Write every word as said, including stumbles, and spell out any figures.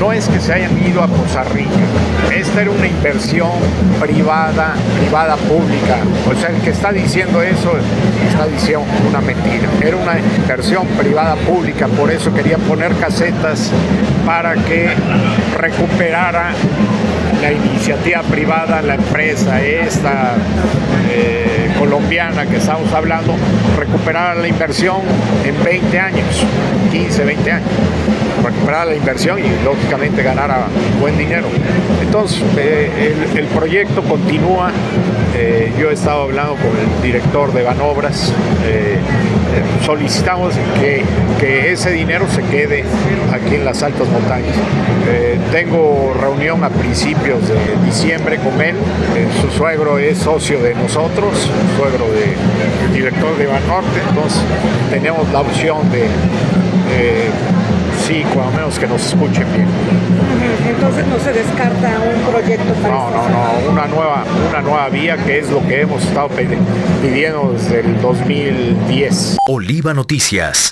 no es que se hayan ido a Poza Rica. Esta era una inversión privada, privada pública. O sea, el que está diciendo eso está diciendo una mentira. Era una inversión privada pública, por eso quería poner casetas para que recuperara la iniciativa privada, la empresa esta eh, colombiana que estamos hablando, recuperar la inversión en veinte años, quince, veinte años, recuperar la inversión y lógicamente ganar buen dinero. Entonces eh, el, el proyecto continúa. Eh, yo he estado hablando con el director de Banobras, eh, eh, solicitamos que, que ese dinero se quede aquí en las altas montañas. Eh, tengo reunión a principios de diciembre con él. Eh, su suegro es socio de nosotros, suegro del director de Banorte, entonces tenemos la opción de, eh, sí, cuando menos que nos escuchen bien. Entonces no se descarta un proyecto para No, no, no, una nueva, una nueva vía, que es lo que hemos estado pidiendo desde el dos mil diez. Oliva Noticias.